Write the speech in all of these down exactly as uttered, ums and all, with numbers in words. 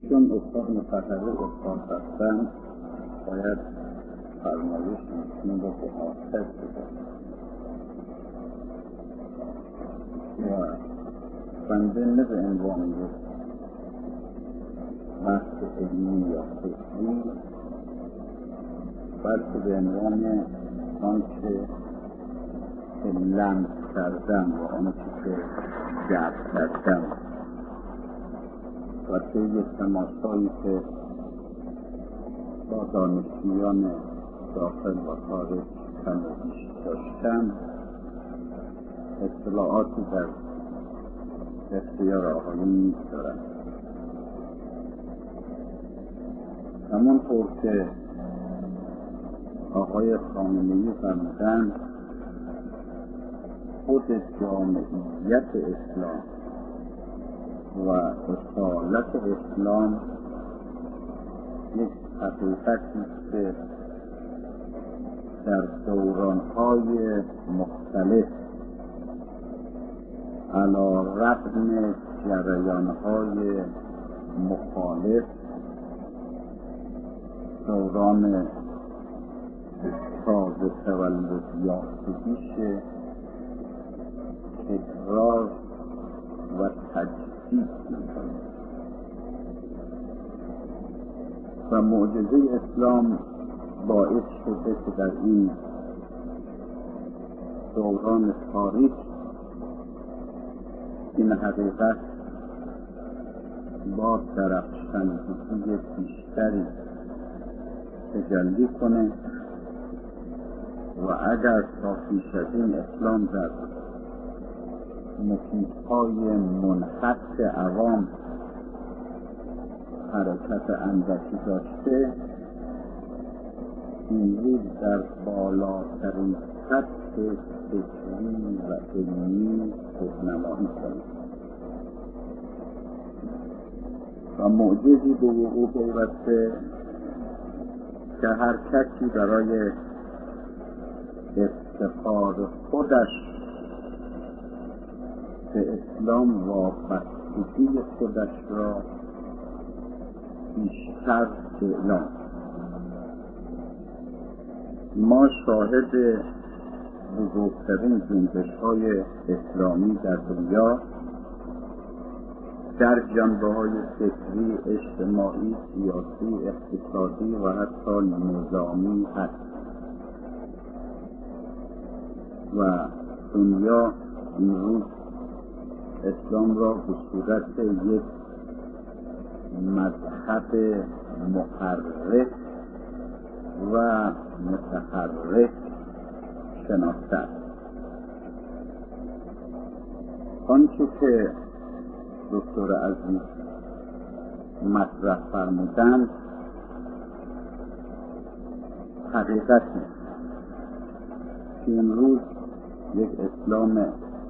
چون استاد متحرک استاد هستن باید فرمایش ایشون رو به آخر بذارم و بنده نه به عنوان یک بحث علمی یا فکری بلکه به عنوان آنچه که لمس کردم و آنچه که جذب کردم و طی تماسایی که با دانشجویان داخل و خارج کم و بیش داشتم اطلاعاتی در اختیار آقایون می‌گذارم. همونطور که آقای خامنه‌ای فرمودند خود جامعیت اسلام و اصالت اسلام یک حقیقتی است که در دوران‌های مختلف علی رغم جریان‌های مخالف دوران تازه تولد یافتگیش تکرار و تجدید می‌کنه و معجزه اسلام باعث شده که در این دوران تاریخ این حقیقت با درخشندگی بیشتری تجلی کنه و اگر تا پیش از این اسلام در محیط‌های منحط عوام حرکت اندکی داشته این روز در بالاترین سطح فکری و علمی خودنمایی کنه و معجزی به وقوع پیوسته که هر کسی برای افتخار خودش به اسلام وابستگی خودش را بیشتر اعلام. ما شاهد بزرگترین جنبش‌های اسلامی در دنیا در جنبه‌های فکری، اجتماعی، سیاسی، اقتصادی و حتی نظامی هست و دنیا امروز اسلام را به صورت یک مذهب محرک و متحرک شناخته است. آنچه که دکتر عزیز مطرح فرمودند حقیقتی که امروز یک اسلام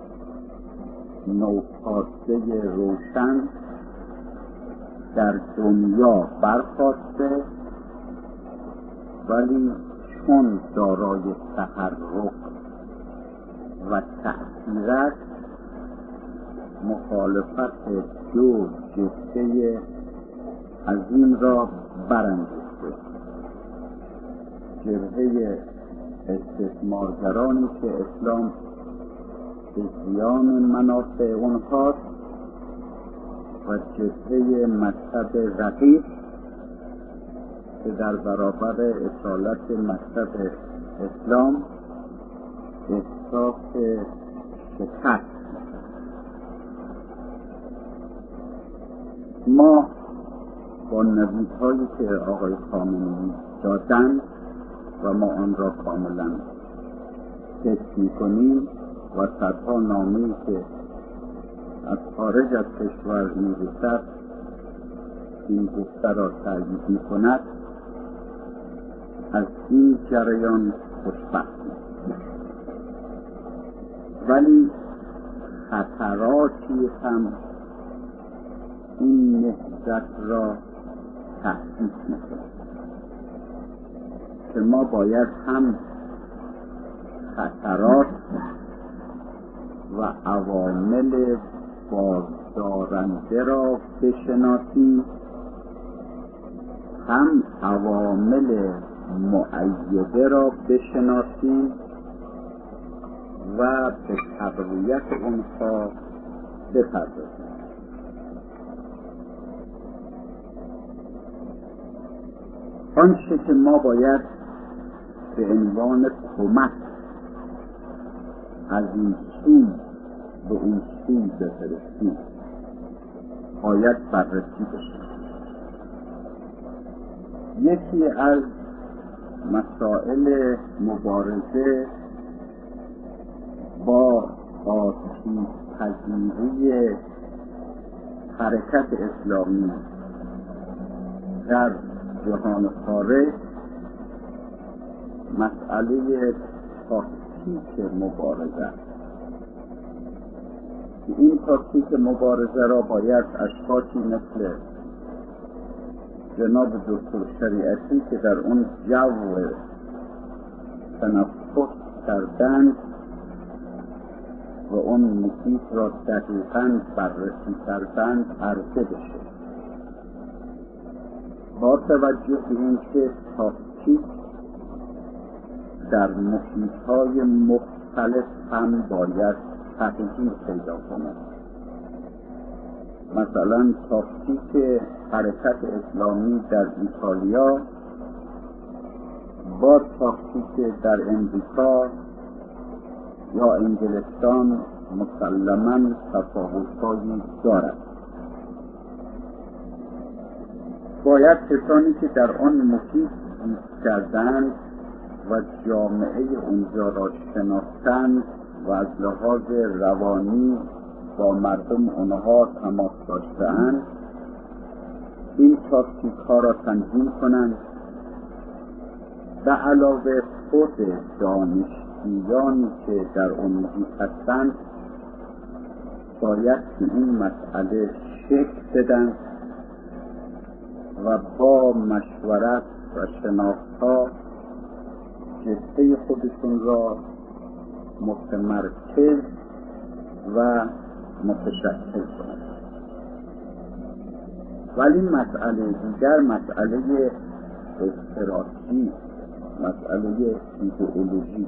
نوپاسته روشن در دنیا برخاسته ولی چون دارای تحرک و تأثیر است مخالفت دو جبهه عظیم را برانگیخته. جبهه استثمارگرانی که اسلام به زیان منافع اونهاست و جبهه مذهب رقیب که در برابر اصالت مذهب اسلام احساس شکست. ما با نویدهایی که آقای خامنه‌ای دادند و ما آن را کاملا حس می‌کنیم و صدها نامه‌ای که از خارج از کشور می‌رسد این گفته را تأیید می‌کند از این جریان خوشبختیم. ولی خطراتی هم این نهضت را تهدید می‌کند که ما باید هم خطرات و عوامل بازدارنده را بشناسیم هم عوامل مؤیده را بشناسیم و به تقویت اونها بپردازیم. آنچه که ما باید به عنوان کمک از این سوی به اون سوی بفرستیم باید بررسی بشه. یکی از مسائل مبارزه با آسیب پذیری حرکت اسلامی در جهان خارج مسئله تاکتیک مبارزه. این تاکتیک مبارزه را باید اشخاصی مثل جناب دکتر شریعتی که در اون جو تنفس کردند و اون محیط را دقیقاً بررسی کردند عرضه بشه، با توجه به اینکه تاکتیک در محیط‌های مختلف هم باید تغییر پیدا کند. مثلا تاکتیک حرکت اسلامی در ایتالیا با تاکتیک در امریکا یا انگلستان مسلماً تفاوت‌هایی دارد. باید کسانی که در آن محیط زیست کردند و جامعه اونجا را شناختند و از لحاظ روانی با مردم اونها تماس داشته‌اند این تاکتیک ها را تنظیم کنند. به علاوه خود دانشجویانی که در اون محیط هستند باید که این مسئله شکل بدن و با مشورت و شناخت‌ها جسته خودشون را متمرکز و متشکل کنند. ولی مسئله دیگر مسئله استراتژی، مسئله ایدئولوژی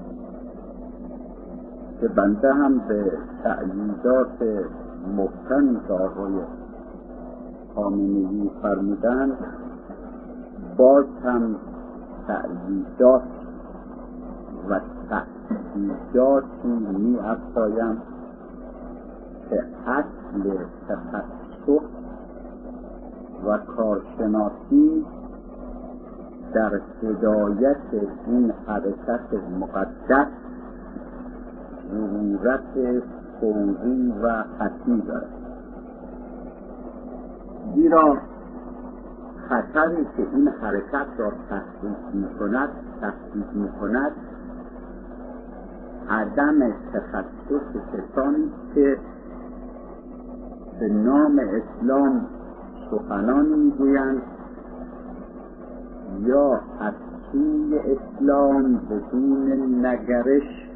که بنده هم به تأییدات محکمی که آقای خامنه‌ای فرمودند باز هم تأییدات و تأکیداتی می افزایم که اصل تخصص و کارشناسی در هدایت این حرکت مقدس ضرورت فوری و حتمی دارد. زیرا خطری که این حرکت را تهدید می‌کند تهدید می‌کند عدم تخصص کسانی که به نام اسلام سخنان میگویند یا از سوی اسلام بدون نگرش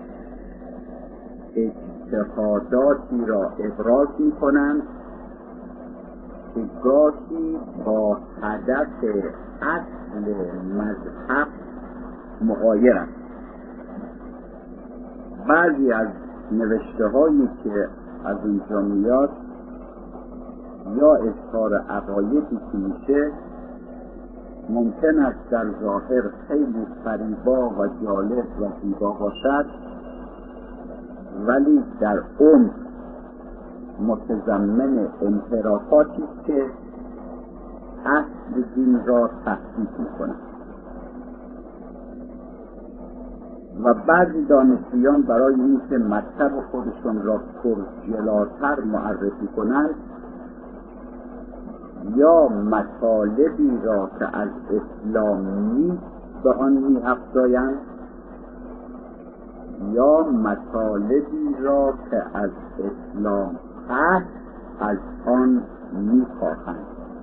اجتهاداتی را ابراز میکنند که گاهی با هدف اصل مذهب مغایرند. بعضی از نوشته هایی که از اینجا میاد یا اظهار عقایدی که میشه ممکن است در ظاهر خیلی فریبا و جالب و زیبا باشد ولی در عمق متضمن انحرافاتی که اصل دین را تهدید می‌کند. و بعضی دانشجویان برای اینکه مطلب خودشون را پرجلاتر معرفی کنند یا مطالبی را که از اسلام نیست به آن می افزایند یا مطالبی را که از اسلام هست از آن می خواهند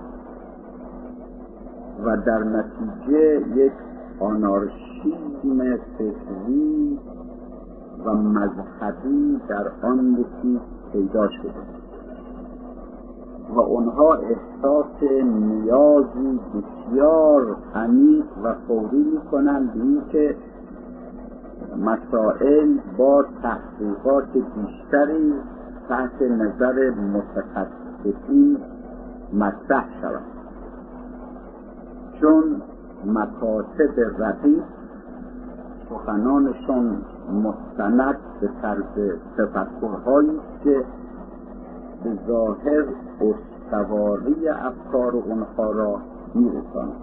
و در نتیجه یک آنارشیسم فکری و مذهبی در آن محیط پیدا شده و اونها احساس نیاز نگازی بسیار عمیق و فوری میکنند به این که مسائل با تحقیقات بیشتری تحت نظر متخصصین مطرح شود، چون مکاتب رقیب سخنانشان مستند به طرز تفکرهایی که به ظاهر استواری افکار اونها را میرساند.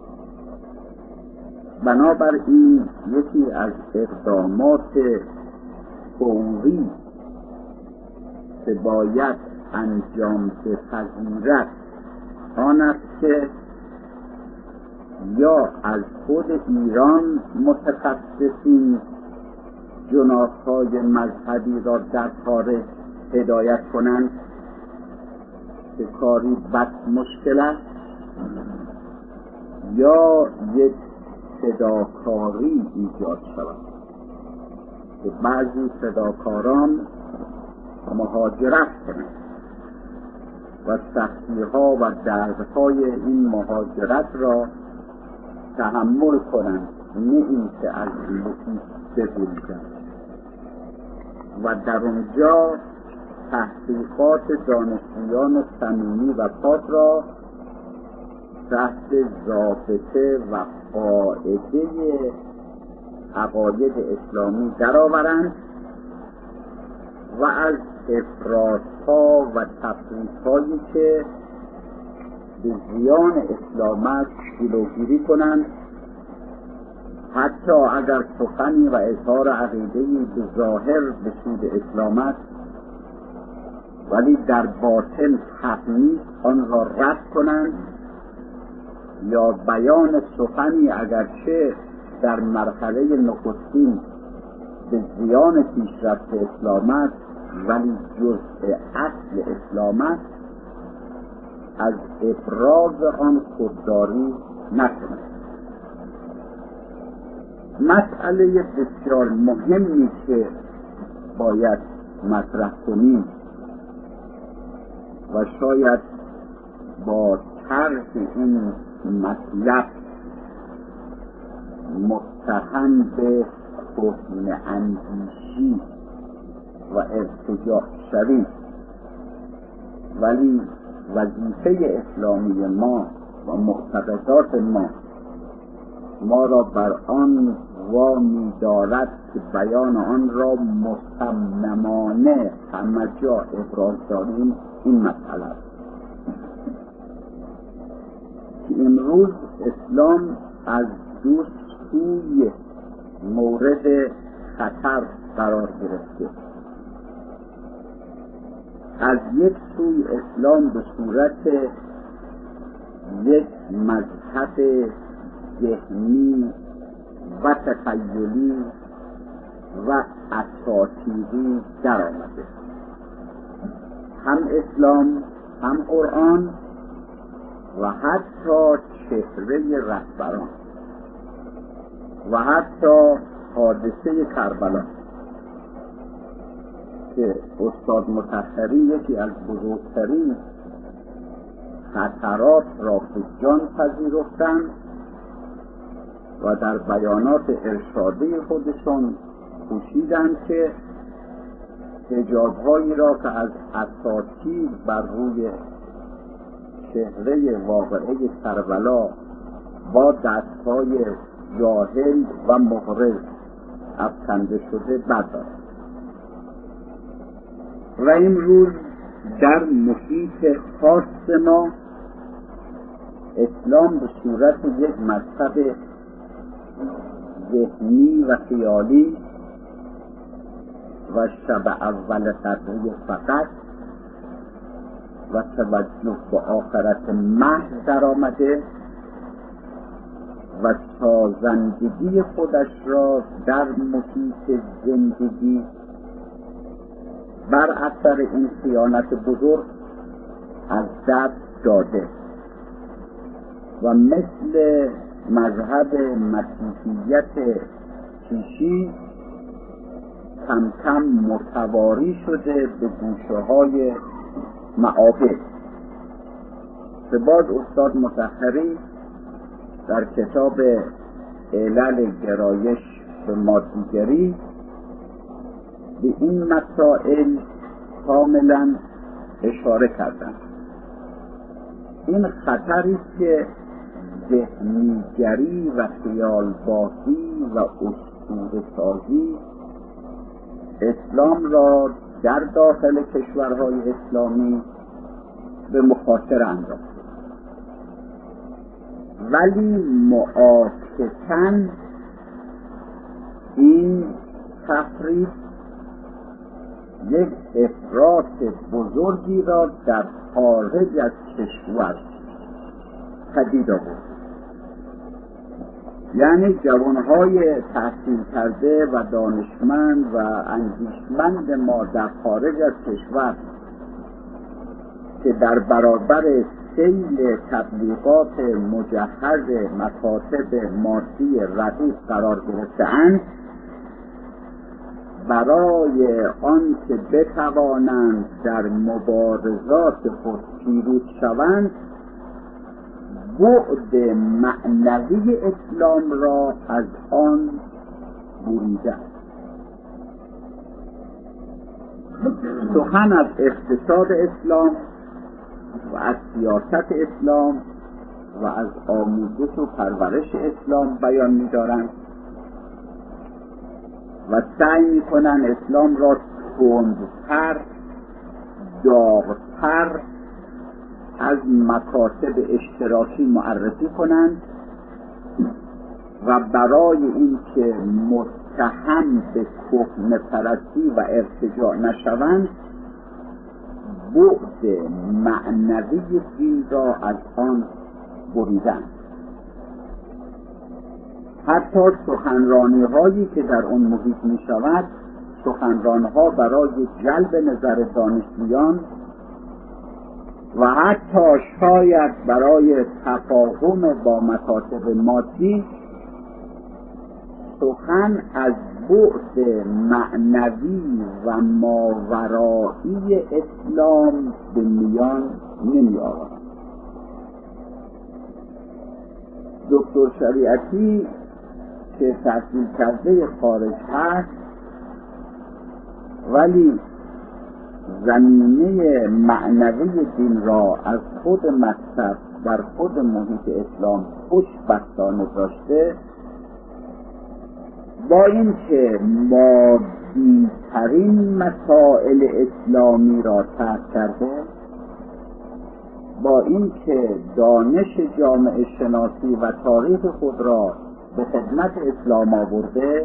بنابراین یکی از اقدامات فوری که باید انجام بپذیرد آن است که یا از خود ایران متخصصین جناح‌های مذهبی را در کار هدایت کنند که کاری بس مشکل است، یا یک فداکاری ایجاد شود که بعضی فداکاران مهاجرت کنند و سختی‌ها و دردهای این مهاجرت را تحمل کنند، نه اینکه از محیط بگریزند و در اونجا تحقیقات دانشجویان صمیمی و پاک را تحت ضابطه و قاعده عقاید اسلامی درآورند و از افراط‌ها و تفریط‌هایی که به زیان اسلام است جلوگیری کنند، حتی اگر سخنی و اظهار عقیده‌ای به ظاهر به سود اسلام است ولی در باطن حق نیست آن را رد کنند، یا بیان سخنی اگرچه در مرحله نخستین به زیان پیشرفت اسلام است ولی جزء اصل اسلام است، از ابراز آن خودداری نکنند. مسئله بسیار مهمی که باید مطرح کنیم و شاید با طرح این مطلب متهم به کهنه اندیشی و ارتجاع شویم، ولی وظیفه اسلامی ما و معتقدات ما ما را بر آن وامی دارد که بیان آن را مصممانه همه جا ابراز داریم. این مسئله است که امروز اسلام از دو سوی مورد خطر قرار گرفته. از یک سوی اسلام به صورت یک مذهب ذهنی و تخیلی و اساطیری در آمده. هم اسلام، هم قرآن و حتی چهره رهبران و حتی حادثه کربلا که استاد مطهری یکی از بزرگترین خطرات را به جان پذیرفتند و در بیانات ارشادی خودشون کوشیدند که حجاب‌هایی را که از اساطیر بر روی چهره واقعه کربلا با دست‌های جاهل و مغرض افکنده شده بردارند. و امروز در محیط خاص ما اسلام به صورت یک مذهب ذهنی و خیالی و شب اول قدری فقط و توجه به آخرت محض در آمده و سازندگی خودش را در محیط زندگی بر اثر این خیانت بزرگ از دست داده و مثل مذهب مسیحیت کیشی کم کم متواری شده به گوشه های معابد به باز استاد مطهری در کتاب علل گرایش به مادیگری به این مسائل کاملا اشاره کردند. این خطری است که ذهنیگری و خیالبافی و اسطوره سازی اسلام را در داخل کشورهای اسلامی به مخاطره انداخته، ولی معاکساً این تفرید یک افراط بزرگی را در خارج از کشور پدید آورد. یعنی جوانهای تحصیل کرده و دانشمند و اندیشمند ما در خارج از کشور که در برابر سیل تبلیغات مجهز مکاتب مادی رقیق قرار گرفته‌اند، برای آن که بتوانند در مبارزات خود پیروز شوند بعد معنوی اسلام را از آن بریدند. سخن از اقتصاد اسلام و از سیاست اسلام و از آموزش و پرورش اسلام بیان می‌دارند و سعی می‌کنند اسلام را تندتر، داغ‌تر از مکاتب اشتراکی معرفی کنند و برای اینکه متهم به کهنه پرستی و ارتجاع نشوند بعد معنوی دین را از آن بریدند. حتی سخنرانی هایی که در آن محیط می شود، سخنرانی ها برای جلب نظر دانشجویان و حتی شاید برای تفاهم با مکاتب مادی، سخن از بعد معنوی و ماورایی اسلام به میان نمی آورد. دکتر شریعتی که تحصیل کرده خارج هست ولی زمینه معنوی دین را از خود مکتب در خود محیط اسلام خوشبختانه داشته، با اینکه مادی ترین مسائل اسلامی را ترک کرده، با اینکه دانش جامعه شناسی و تاریخ خود را به خدمت اسلام آورده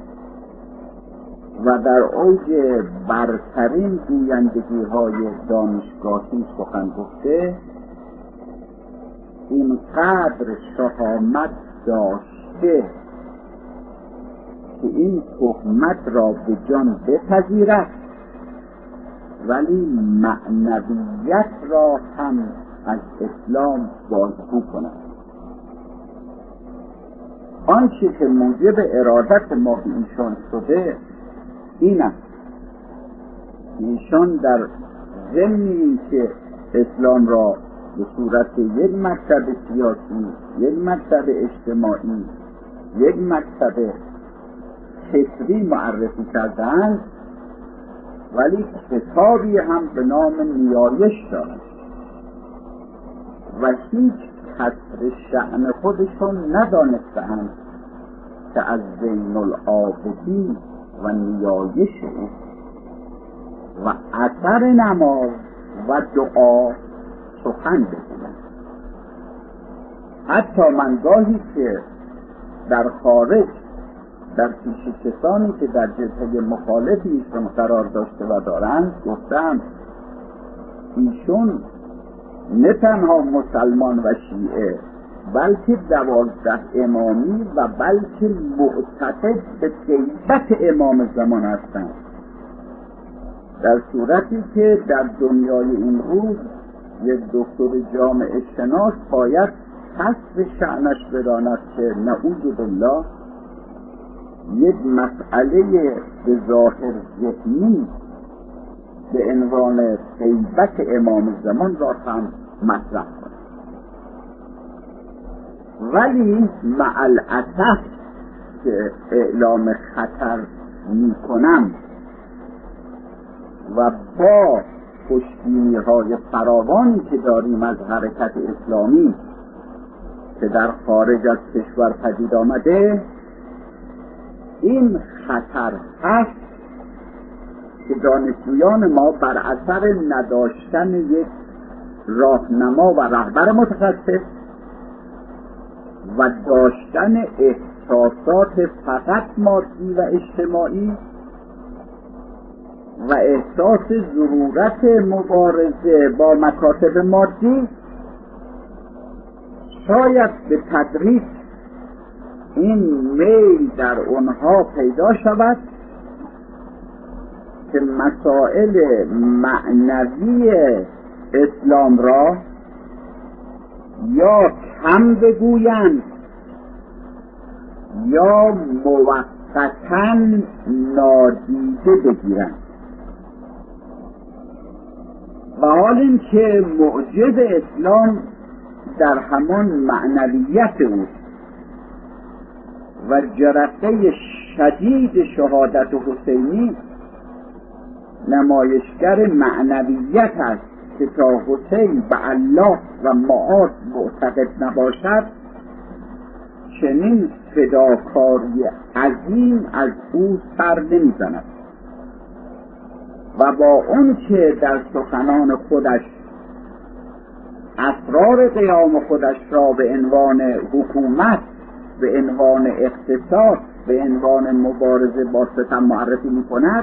و در اوج برترین گویندگی های دانشگاهی سخن گفته، اینقدر شهامت داشته که این تهمت را به جان بپذیرد ولی معنویت را هم از اسلام بازگو کند. آنچه که موجب ارادت ما به ایشان شده این است: ایشان در ضمن که اسلام را به صورت یک مکتب سیاسی، یک مکتب اجتماعی، یک مکتب فکری معرفی کردند، ولی کتابی هم به نام نیایش دارند و هیچ کسر شأن خودشون ندانستند که از زین العابدین و نیایش او و اثر نماز و دعا سخن بگویند. حتی من گاهی که در خارج در پیش کسانی که در جبهه مخالفی ایشون قرار داشته و دارند گفتم ایشون نه تنها مسلمان و شیعه بلکه دوازده امامی و بلکه معتقد به غیبت امام زمان هستند، در صورتی که در دنیای این روز یک دکتر جامعه شناس باید حسب شأنش بداند که نعوذ بالله یک مسئله به ظاهر ذهنی به عنوان غیبت امام زمان را هم مطرح کند. ولی مع الاسف که اعلام خطر می کنم و با خوشبینی های فراوانی که داریم از حرکت اسلامی که در خارج از کشور پدید آمده، این خطر هست که دانشجویان ما بر اثر نداشتن یک راهنما و رهبر متخصص و داشتن احساسات فقط مادی و اجتماعی و احساس ضرورت مبارزه با مکاسب مادی، شاید به تدریج این میل در اونها پیدا شود که مسائل معنوی اسلام را یا کم بگویند یا موقتاً نادیده بگیرند، و حال این که معجز اسلام در همان معنویت اوست و جرقه شدید شهادت حسینی نمایشگر معنویت است که تا حسین به الله و معاد معتقد نباشد چنین فداکاری عظیم از او سر نمیزند و با اون که در سخنان خودش اسرار قیام خودش را به عنوان حکومت، به عنوان اقتصاد، به عنوان مبارزه با ستم معرفی می کند،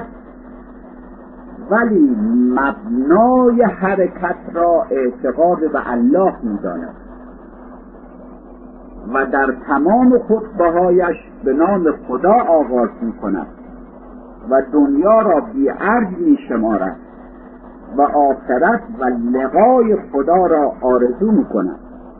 ولی مبنای حرکت را اعتقاد به الله می داند و در تمام خطبه‌هایش به نام خدا آغاز می کند و دنیا را بی‌ارج می شمارد و آخرت و لقای خدا را آرزو می کند.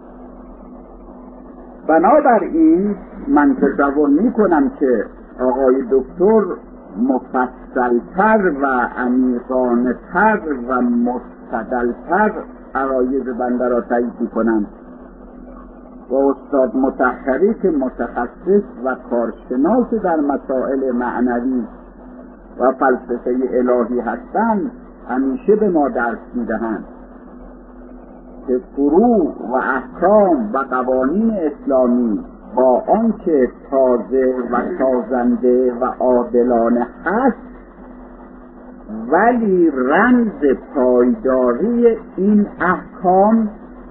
بنابراین من تصور می کنم که آقای دکتر مفصلتر و عمیقانه‌تر و مستدلتر عرایض بنده را تایید می کنند و استاد مطهری که متخصص و کارشناس در مسائل معنوی و فلسفه الهی هستند همیشه به ما درس می‌دهند که فروع و احکام و قوانین اسلامی با آنکه تازه و سازنده و عادلانه هست، ولی رمز پایداری این احکام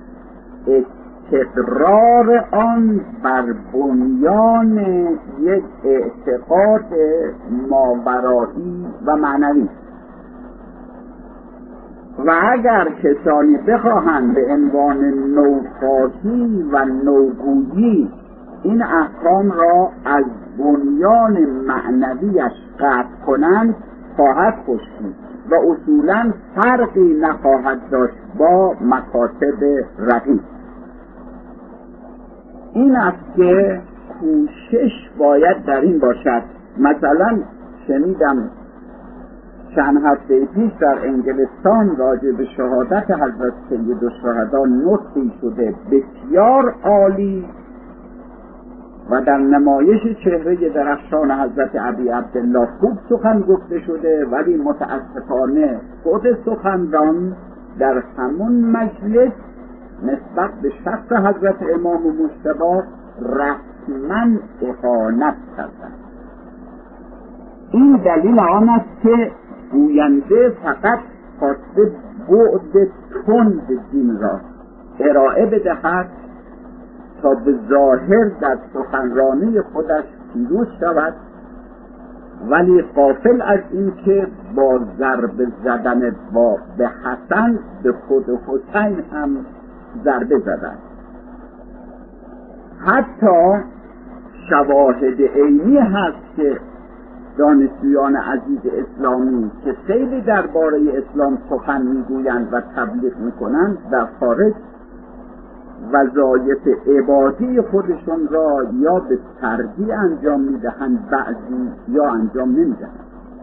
استقرار آن بر بنیان یک اعتقاد ماورایی و معنوی. و اگر کسانی بخواهند به عنوان نوخواهی و نوگویی این احکام را از بنیان معنویش قطع کنند، خواهد خشید و اصولا فرقی نخواهد داشت با مکاتب رقیب. این است که کوشش باید در این باشد. مثلا شنیدم چند هفته پیش در انگلستان راجع به شهادت حضرت سید الشهدا نطقی شده بسیار عالی و در نمایش چهره درخشان حضرت ابی عبدالله خوب سخن گفته شده، ولی متاسفانه خود سخنران در همون مجلس نسبت به شخص حضرت امام مجتبی رسما اهانت کردند. این دلیل آن است که گوینده فقط خواسته بعد تند دین را ارائه بدهد تا به ظاهر در سخنرانی خودش پیروز شود، ولی غافل از این که با ضربه زدن با به حسن به خود حسین هم ضربه زدن. حتی شواهد عینی هست که دانشجویان عزیز اسلامی که خیلی درباره اسلام سخن میگویند و تبلیغ میکنند در خارج وظایف عبادی خودشون را یا به سردی انجام میدهند، بعضی یا انجام نمیدهند.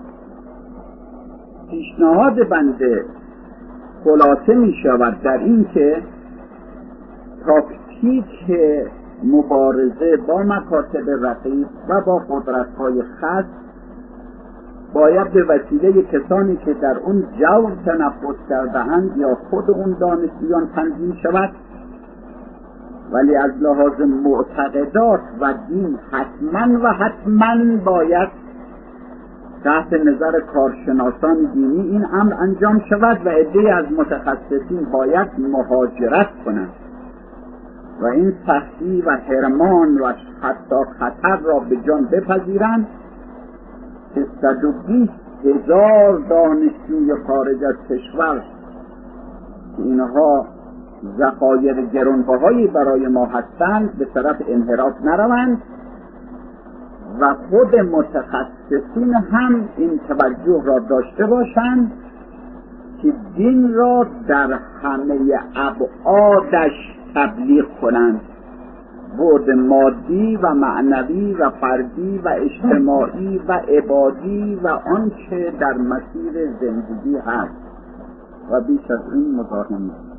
پیشنهاد بنده خلاصه می شود در این که تاکتیک مبارزه با مکاتب رقیب و با قدرت‌های خاص باید به وسیله کسانی که در اون جو تنفس کرده‌اند یا خود اون دانشجویان تنظیم شود، ولی از لحاظ معتقدات و دین حتما و حتما باید تحت نظر کارشناسان دینی این امر انجام شود و عده‌ای از متخصصین باید مهاجرت کنند و این سختی و حرمان و حتی خطر را به جان بپذیرند که صد و بیست هزار دانشجوی خارج از کشور که اینها ذخایر گرانبهایی برای ما هستند به طرف انحراف نروند و خود متخصصین هم این توجه را داشته باشند که دین را در همه ابعادش تبلیغ کنند، بعد مادی و معنوی و فردی و اجتماعی و عبادی و آنچه در مسیر زندگی هست و بیش از این مزاحم نیست.